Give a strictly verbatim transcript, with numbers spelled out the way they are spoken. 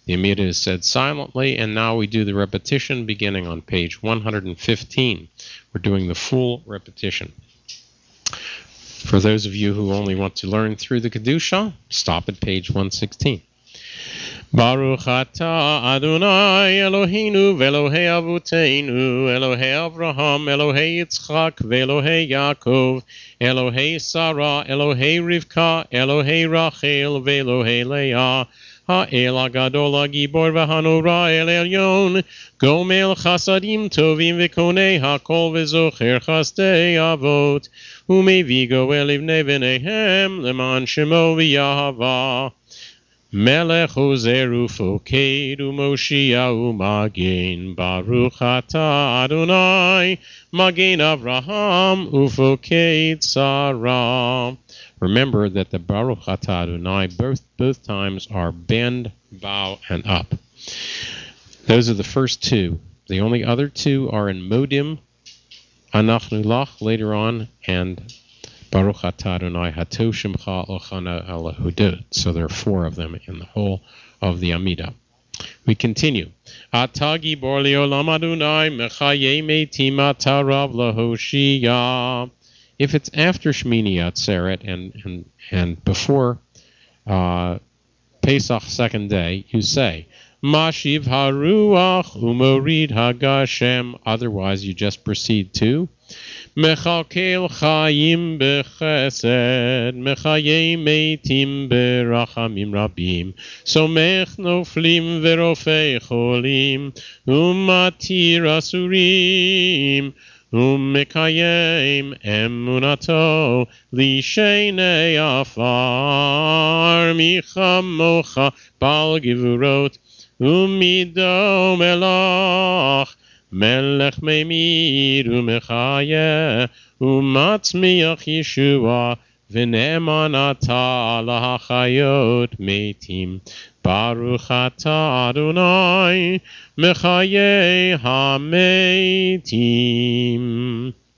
The Amida is said silently, and now we do the repetition beginning on page one hundred fifteen. We're doing the full repetition. For those of you who only want to learn through the Kedusha, stop at page one sixteen. Baruch atah Adonai Eloheinu ve'Elohei Avuteinu Elohei Avraham Elohei Yitzchak ve'Elohei Yaakov Elohei Sarah Elohei Rivka Elohei Rachel ve'Elohei Leah Ha'el HaGadol HaGibor v'Hanora El Elyon Gomel Chasadim Tovim v'Konei HaKol v'Zocher Chasdei Avot U'Mevi Goel Livnei V'neihem Leman Shemo v'Yahava Melech Ozer Ufoked U'Moshia U'Magen Baruch Atah Adonai Magen Avraham Ufoked Sarah. Remember that the Baruch Atah Adonai both both times are bend, bow, and up. Those are the first two. The only other two are in Modim, Anachnu Lach later on, and Baruch Atah Adonai Hatov Shemcha Ochana Ala Hudot. So there are four of them in the whole of the Amida. We continue. Atah Gibor Leolam Adonai Mechaye Meitim Atah Rav Lahoshiyah. If it's after Shmini Atzeret and and and before uh, Pesach second day, you say Mashiv Haruach Umorid Hagashem. Otherwise, you just proceed to Mechalkel Chayim Bechesed, Mechaye Meitim Berachamim Rabim, Somech Noflim Verofei Cholim, Umatir Asurim, Umekayim Emunato, Lishenei Afar, Michamocha Bal Givurot, Umido Melach, Melech Meimir Umechayeh Umatzmiach Yeshua V'ne'eman Atah Lahachayot Meitim Baruch Atah Adonai Mechayeh HaMeitim.